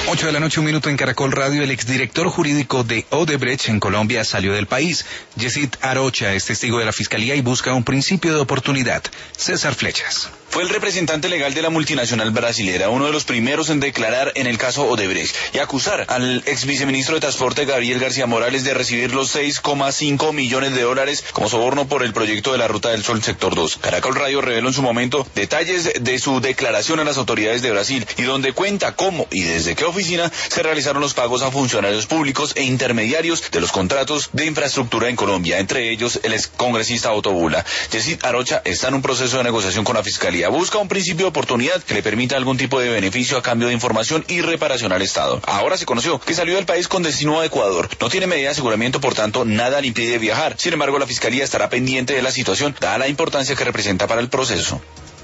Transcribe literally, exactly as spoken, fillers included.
ocho de la noche, un minuto en Caracol Radio. El exdirector jurídico de Odebrecht en Colombia salió del país. Yesid Arocha es testigo de la Fiscalía y busca un principio de oportunidad. César Flechas. Fue el representante legal de la multinacional brasilera, uno de los primeros en declarar en el caso Odebrecht y acusar al ex viceministro de Transporte Gabriel García Morales de recibir los seis coma cinco millones de dólares como soborno por el proyecto de la Ruta del Sol Sector dos. Caracol Radio reveló en su momento detalles de su declaración a las autoridades de Brasil y donde cuenta cómo y desde qué oficina se realizaron los pagos a funcionarios públicos e intermediarios de los contratos de infraestructura en Colombia, entre ellos el excongresista Otto Bula. Yesid Arocha está en un proceso de negociación con la Fiscalía. Busca un principio de oportunidad que le permita algún tipo de beneficio a cambio de información y reparación al Estado. Ahora se conoció que salió del país con destino a Ecuador. No tiene medida de aseguramiento, por tanto, nada le impide viajar. Sin embargo, la Fiscalía estará pendiente de la situación, dada la importancia que representa para el proceso.